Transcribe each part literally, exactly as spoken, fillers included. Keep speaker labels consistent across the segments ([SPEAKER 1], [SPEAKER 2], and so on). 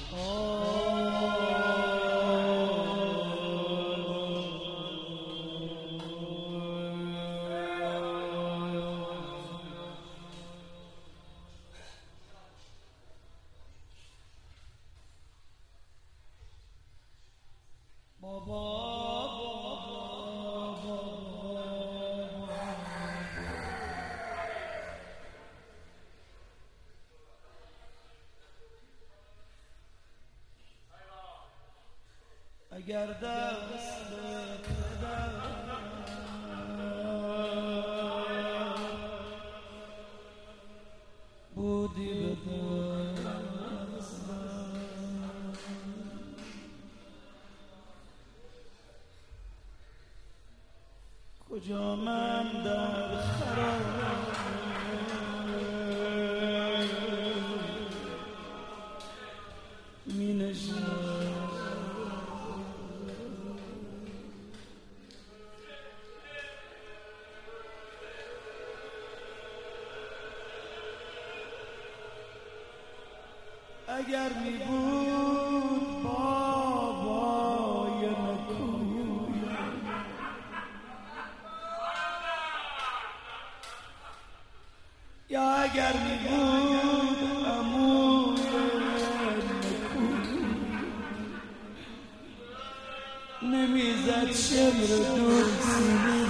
[SPEAKER 1] اگر دست پدر بودی به دستم، کجا من در خراب می نشینم. اگر می بود بابای نکویم، یا اگر می بود عموی نکویم، نمیزد شمر دور سینه.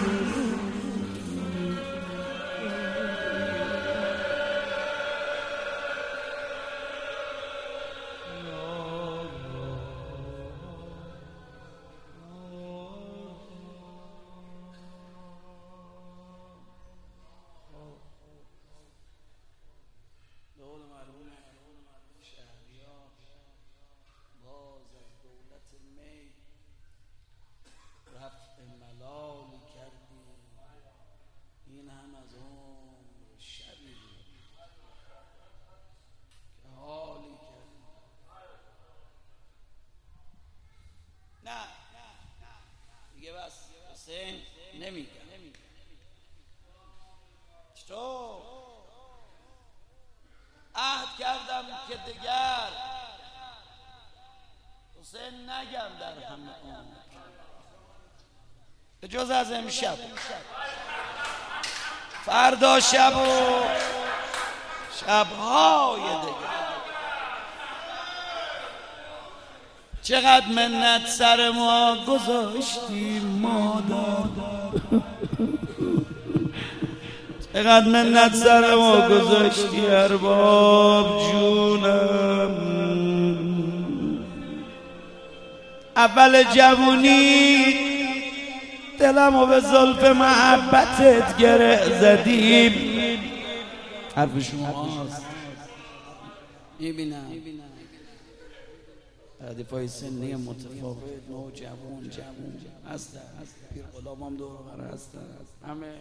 [SPEAKER 1] نمیگم چطور عهد کردم که دیگر حسین نگم در همه عمر، به جز از امشب، فردا شب و شبهای دیگر. چقدر منت سر ما گذاشتی مادر، چقدر منت سر ما گذاشتی ارباب جونم. اول جوونی دلمو به زلف محبتت گره زدیم. حرف شماست، میبینم ردیفای سنی متفاوت، نو جوون جوون هستن، پیر غلام هم دور بر هستن، همه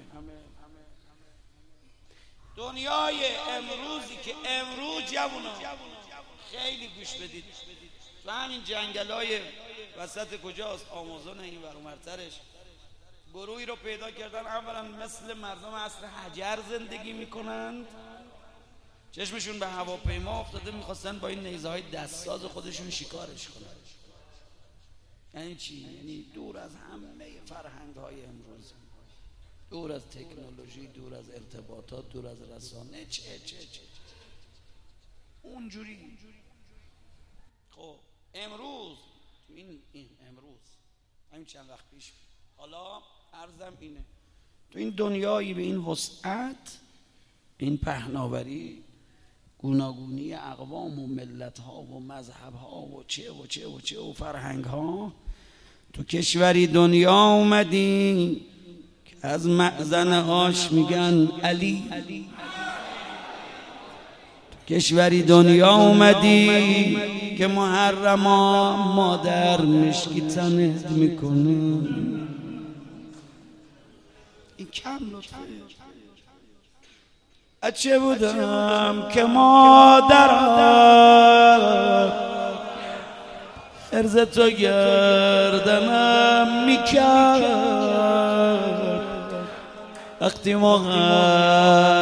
[SPEAKER 1] دنیای امروزی که امروز جوونا خیلی گوش بدید. تو همین جنگلای وسط کجاست آمازون این ور اونورترش گروهی رو پیدا کردن، اولا مثل مردم عصر حجر زندگی میکنند، چشمشون به هواپیما افتاده، میخواستن با این نیزه های دستساز خودشون شکارش کنن. یعنی چی؟ یعنی دور از همه فرهنگ های امروز، دور از تکنولوژی، دور از ارتباطات، دور از رسانه، چه چه چه اونجوری. خب امروز تو این این امروز همین چند وقت پیش، حالا عرضم اینه، تو این دنیایی به این وسعت، این پهناوری، گوناگونی اقوام و ملت ها و مذهب ها و چه و چه و چه و فرهنگ ها، تو کشوری دنیا اومدی که از مأذن آش میگن علی، تو کشوری دنیا اومدی که محرما مادر مشکی تنت میکنه. این کم لطفه. اچه بودم که مادرم عرض تو گردنم میکرد، وقتی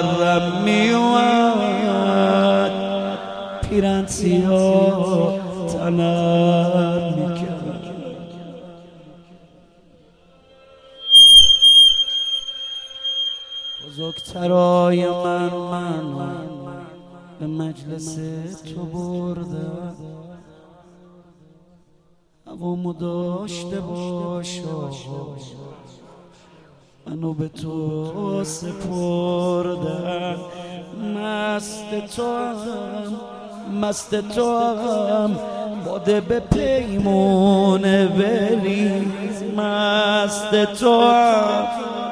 [SPEAKER 1] محرم میومد پیرن سیاه طلب میکرد. بزرگترای من من به مجلس تو بردم، هوامو داشته باش آقا، منو به تو سپردم. مست تو هم مست تو هم باده به پیمونه بریز. مست تو هم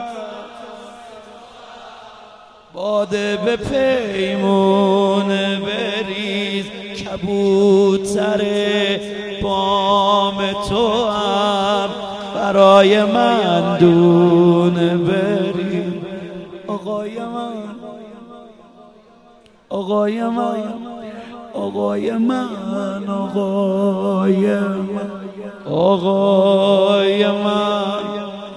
[SPEAKER 1] باده به پیمونه بریز. کبوتر بام تو هم برای من دونه بریز. آقای من آقای من آقای من آقای من آقای من.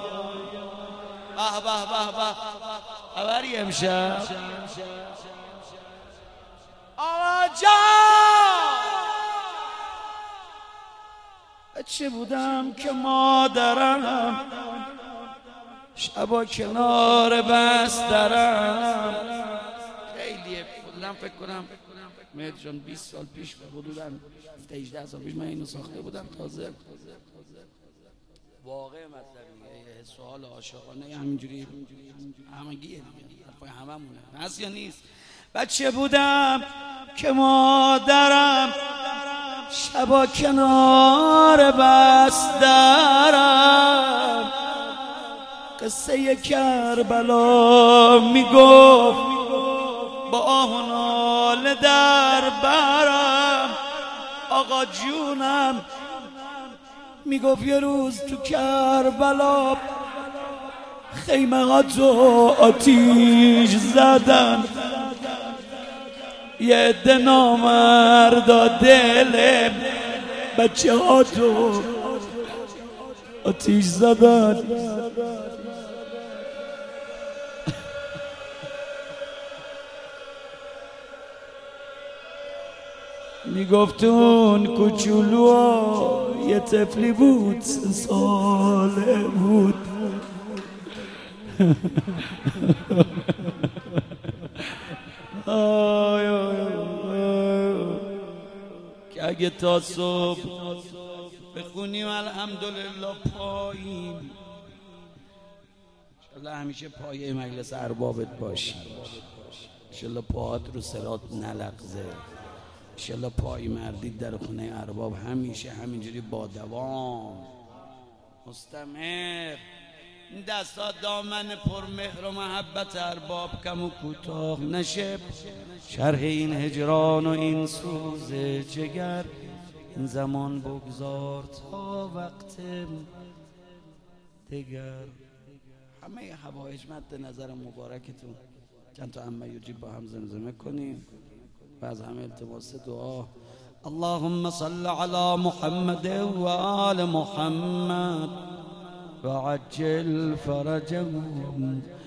[SPEAKER 1] به به به به خبری امشب آقا جان. چه بودم که مادرم شبا کنار بسترم. خیلیه کلم فکر کنم مهدی جان بیست سال پیش حدوداً هجده سال پیش من اینو ساخته بودم. تازه واقع مطلبیه سوال عاشقانه همینجوری همگیه دیگه، حرفای هممونه، هست یا نیست؟ بچه بودم که مادرم شبا کنار بسترم قصه کربلا میگفت، با آه و ناله در برم. آقا جونم میگفت یه روز تو کربلا خیمه ها تو آتیش زدن، یه عده نامردا دل بچه ها تو آتیش زدن. میگفت اون کوچولو یه طفلی بود سه ساله بود آی آی آی. که اگه تا صبح بخونیم الحمدلله پاییم، انشالله همیشه پایه مجلس اربابت باشی، انشالله پاهات رو صراط نلغزه، انشالله پای مردید در خونه ارباب همیشه همینجوری با دوام مستمر. این دستا دامن پر مهر و محبت ارباب کم و کوتاه نشه. شرح این هجران و این سوز جگر این زمان بگذار تا وقت دیگر. همه حوایج مد نظر مبارکتون چند تا عمه یجیب با هم زمزمه کنیم و از همه التماس دعا. اللهم صل على محمد و آل محمد وعجل فرجهم